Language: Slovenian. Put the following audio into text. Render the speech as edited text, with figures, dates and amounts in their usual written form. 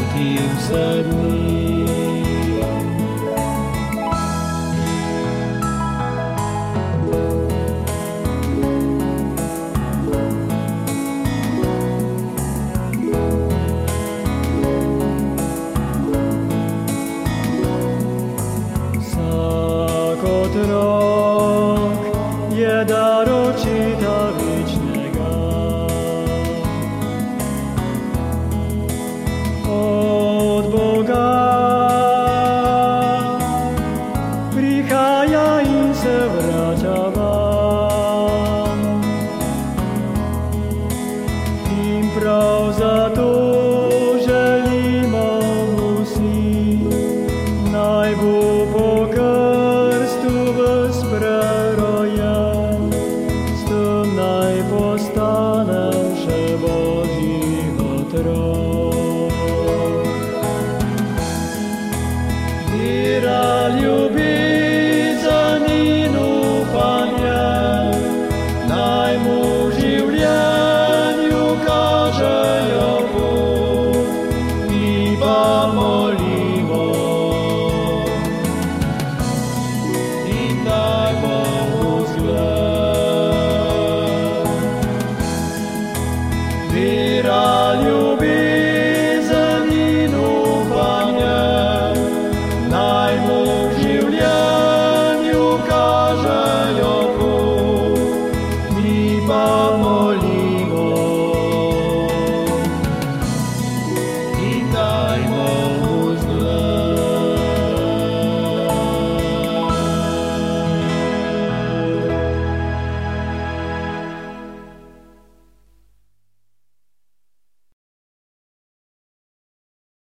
stratil vse dni. Otrok je dar očeta večnega. Od Boga prihaja in se vrača vam. In prav zato želimo mu vsi, naj bo po krstu ves prerojen, s tem naj postane še Božji otrok. Vera, ljubezen in upanje naj mu v življenju kažejo pot, mi pa